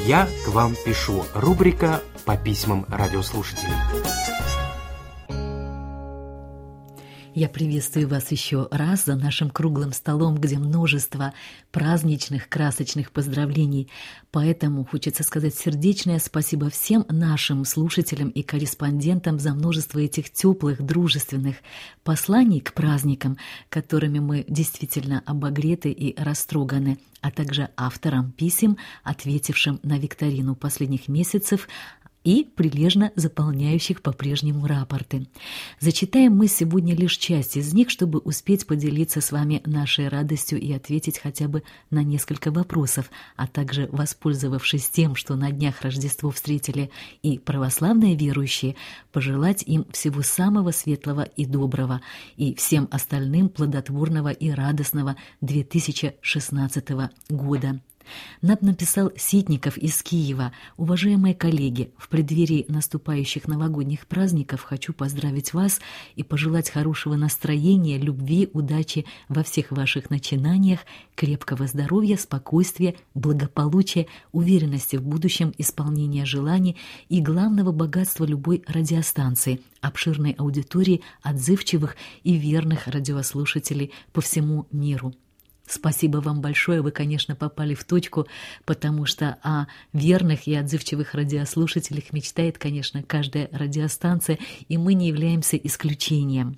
«Я к вам пишу» – рубрика по письмам радиослушателей. Я приветствую вас еще раз за нашим круглым столом, где множество праздничных, красочных поздравлений. Поэтому хочется сказать сердечное спасибо всем нашим слушателям и корреспондентам за множество этих теплых, дружественных посланий к праздникам, которыми мы действительно обогреты и растроганы, а также авторам писем, ответившим на викторину последних месяцев, и прилежно заполняющих по-прежнему рапорты. Зачитаем мы сегодня лишь часть из них, чтобы успеть поделиться с вами нашей радостью и ответить хотя бы на несколько вопросов, а также, воспользовавшись тем, что на днях Рождество встретили и православные верующие, пожелать им всего самого светлого и доброго, и всем остальным плодотворного и радостного 2016 года. Нам написал Ситников из Киева. Уважаемые коллеги, в преддверии наступающих новогодних праздников хочу поздравить вас и пожелать хорошего настроения, любви, удачи во всех ваших начинаниях, крепкого здоровья, спокойствия, благополучия, уверенности в будущем исполнения желаний и главного богатства любой радиостанции – обширной аудитории отзывчивых и верных радиослушателей по всему миру. Спасибо вам большое, вы, конечно, попали в точку, потому что о верных и отзывчивых радиослушателях мечтает, конечно, каждая радиостанция, и мы не являемся исключением.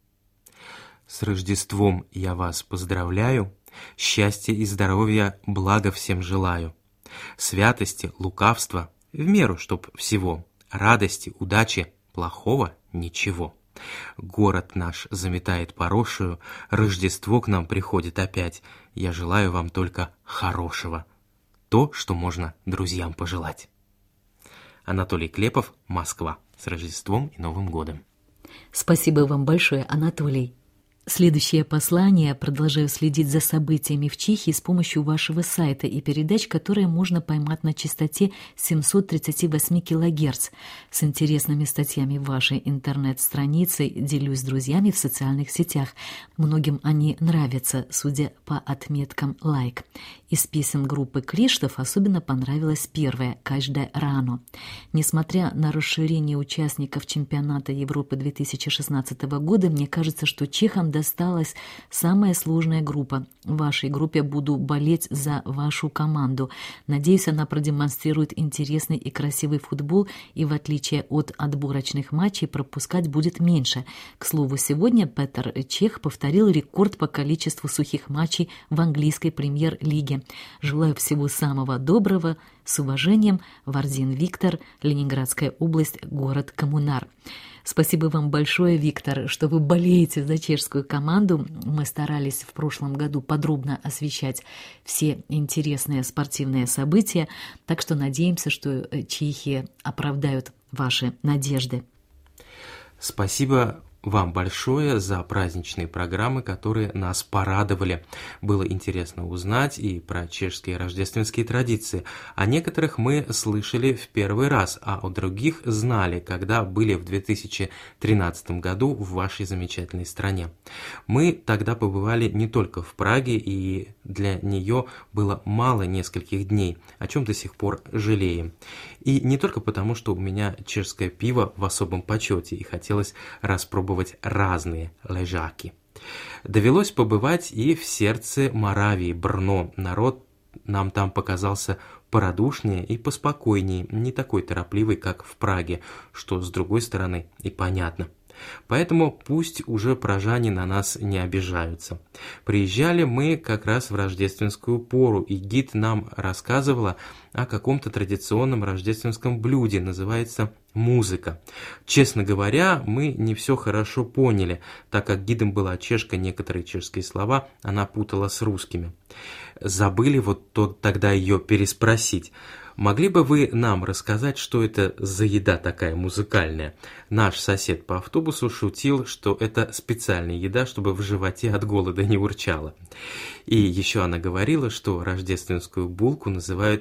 С Рождеством я вас поздравляю, счастья и здоровья, блага всем желаю, святости, лукавства, в меру, чтоб всего, радости, удачи, плохого ничего. Город наш заметает порошую, Рождество к нам приходит опять. Я желаю вам только хорошего. То, что можно друзьям пожелать. Анатолий Клепов, Москва. С Рождеством и Новым годом. Спасибо вам большое, Анатолий. Следующее послание. Продолжаю следить за событиями в Чехии с помощью вашего сайта и передач, которые можно поймать на частоте 738 кГц. С интересными статьями вашей интернет-страницы делюсь с друзьями в социальных сетях. Многим они нравятся, судя по отметкам «лайк». Из песен группы Криштоф особенно понравилась первая «Каждая рано». Несмотря на расширение участников чемпионата Европы 2016 года, мне кажется, что чехам досталась самая сложная группа. В вашей группе буду болеть за вашу команду. Надеюсь, она продемонстрирует интересный и красивый футбол и, в отличие от отборочных матчей, пропускать будет меньше. К слову, сегодня Петр Чех повторил рекорд по количеству сухих матчей в английской премьер-лиге. Желаю всего самого доброго. С уважением, Вардин Виктор, Ленинградская область, город Коммунар. Спасибо вам большое, Виктор, что вы болеете за чешскую команду. Мы старались в прошлом году подробно освещать все интересные спортивные события, так что надеемся, что чехи оправдают ваши надежды. Спасибо вам большое за праздничные программы, которые нас порадовали. Было интересно узнать и про чешские рождественские традиции. О некоторых мы слышали в первый раз, а о других знали, когда были в 2013 году в вашей замечательной стране. Мы тогда побывали не только в Праге, и для нее было мало нескольких дней, о чем до сих пор жалеем. И не только потому, что у меня чешское пиво в особом почете, и хотелось распробовать разные лежаки. Довелось побывать и в сердце Моравии, Брно. Народ нам там показался порадушнее и поспокойнее, не такой торопливый, как в Праге, что, с другой стороны, и понятно. Поэтому пусть уже пражане на нас не обижаются. Приезжали мы как раз в рождественскую пору, и гид нам рассказывала о каком-то традиционном рождественском блюде, называется музыка. Честно говоря, мы не все хорошо поняли, так как гидом была чешка, некоторые чешские слова она путала с русскими. Забыли тогда ее переспросить. Могли бы вы нам рассказать, что это за еда такая музыкальная? Наш сосед по автобусу шутил, что это специальная еда, чтобы в животе от голода не урчало. И еще она говорила, что рождественскую булку называют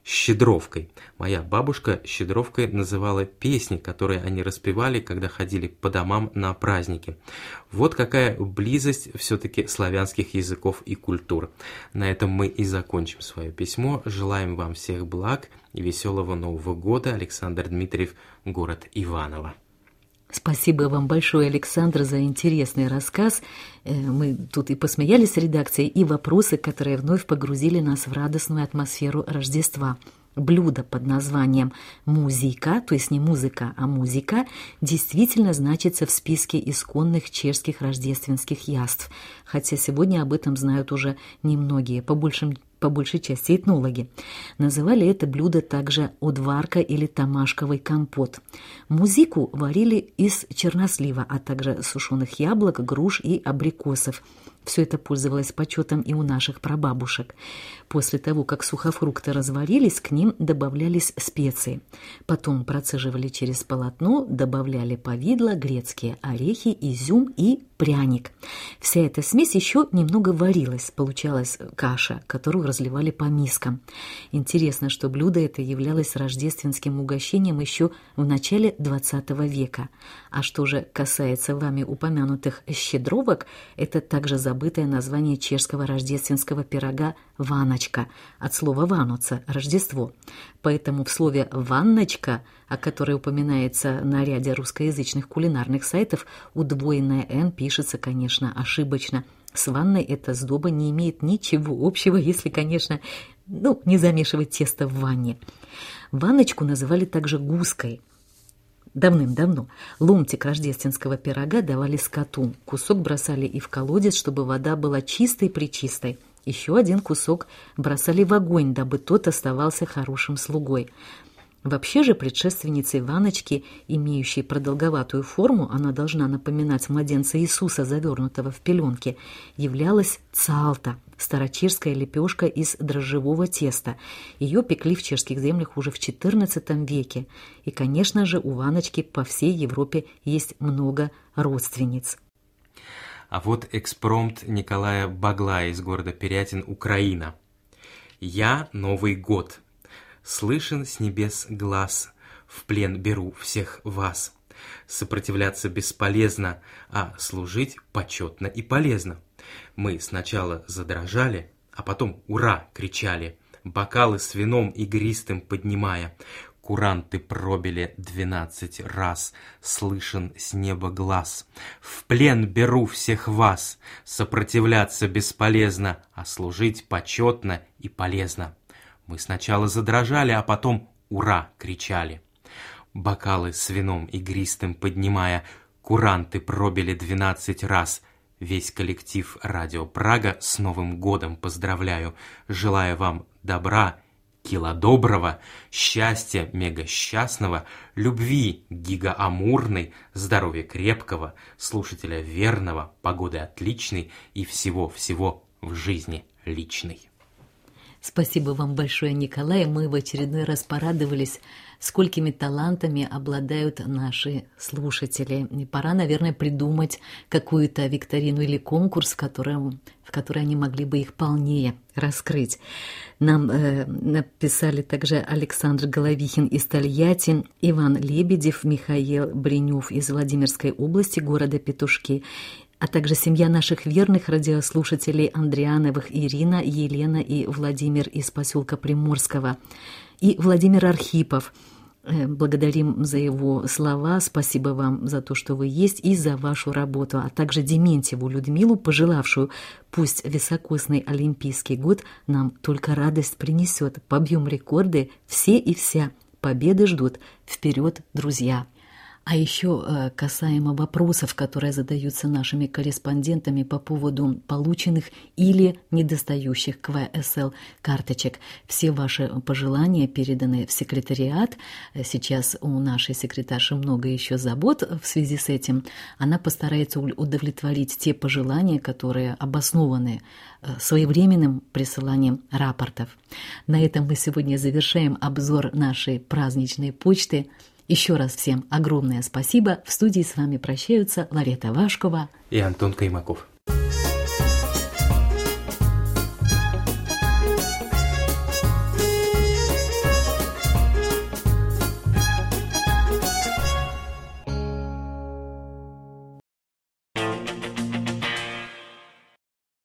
щедровкой. Моя бабушка щедровкой называла песни, которые они распевали, когда ходили по домам на праздники. Вот какая близость все-таки славянских языков и культур. На этом мы и закончим свое письмо. Желаем вам всех благ и веселого Нового года. Александр Дмитриев, город Иваново. Спасибо вам большое, Александр, за интересный рассказ. Мы тут и посмеялись с редакцией, и вопросы, которые вновь погрузили нас в радостную атмосферу Рождества. Блюдо под названием «музика», то есть не музыка, а музика, действительно значится в списке исконных чешских рождественских яств, хотя сегодня об этом знают уже немногие, по большей части этнологи. Называли это блюдо также одварка или тамашковый компот. Музику варили из чернослива, а также сушеных яблок, груш и абрикосов. Все это пользовалось почетом и у наших прабабушек. После того, как сухофрукты разварились, к ним добавлялись специи. Потом процеживали через полотно, добавляли повидло, грецкие орехи, изюм и пряник. Вся эта смесь еще немного варилась, получалась каша, которую разливали по мискам. Интересно, что блюдо это являлось рождественским угощением еще в начале XX века. А что же касается вами упомянутых щедровок, это также забытое название чешского рождественского пирога «ванночка», от слова «вануца» – Рождество. Поэтому в слове «ванночка», о которой упоминается на ряде русскоязычных кулинарных сайтов, удвоенное «н» пишется, конечно, ошибочно. С ванной эта сдоба не имеет ничего общего, если, конечно, не замешивать тесто в ванне. Ванночку называли также гуской. Давным-давно ломтик рождественского пирога давали скоту, кусок бросали и в колодец, чтобы вода была чистой-пречистой. Еще один кусок бросали в огонь, дабы тот оставался хорошим слугой. Вообще же предшественницей ванночки, имеющей продолговатую форму, она должна напоминать младенца Иисуса, завернутого в пеленки, являлась цалта, старочешская лепешка из дрожжевого теста. Ее пекли в чешских землях уже в XIV веке. И, конечно же, у ванночки по всей Европе есть много родственниц. А вот экспромт Николая Баглая из города Пирятин, Украина. «Я Новый год. Слышен с небес глаз, в плен беру всех вас. Сопротивляться бесполезно, а служить почетно и полезно. Мы сначала задрожали, а потом «Ура!» кричали, бокалы с вином игристым поднимая. Куранты пробили 12 раз, слышен с неба глаз. В плен беру всех вас, сопротивляться бесполезно, а служить почетно и полезно. Мы сначала задрожали, а потом «Ура!» кричали. Бокалы с вином игристым поднимая, куранты пробили 12 раз. Весь коллектив «Радио Прага» с Новым годом поздравляю. Желаю вам добра, кило доброго, счастья мега-счастного, любви гига-амурной, здоровья крепкого, слушателя верного, погоды отличной и всего-всего в жизни личной. Спасибо вам большое, Николай. Мы в очередной раз порадовались, сколькими талантами обладают наши слушатели. И пора, наверное, придумать какую-то викторину или конкурс, в который они могли бы их полнее раскрыть. Нам написали также Александр Головихин из Тольятти, Иван Лебедев, Михаил Бринев из Владимирской области, города Петушки, а также семья наших верных радиослушателей Андриановых Ирина, Елена и Владимир из поселка Приморского. И Владимир Архипов. Благодарим за его слова, спасибо вам за то, что вы есть, и за вашу работу, а также Дементьеву Людмилу, пожелавшую, пусть високосный олимпийский год нам только радость принесет. Побьем рекорды, все и вся. Победы ждут. Вперед, друзья! А еще касаемо вопросов, которые задаются нашими корреспондентами по поводу полученных или недостающих КВСЛ карточек. Все ваши пожелания переданы в секретариат. Сейчас у нашей секретарши много еще забот в связи с этим. Она постарается удовлетворить те пожелания, которые обоснованы своевременным присыланием рапортов. На этом мы сегодня завершаем обзор нашей праздничной почты. Еще раз всем огромное спасибо. В студии с вами прощаются Ларета Вашкова и Антон Каймаков.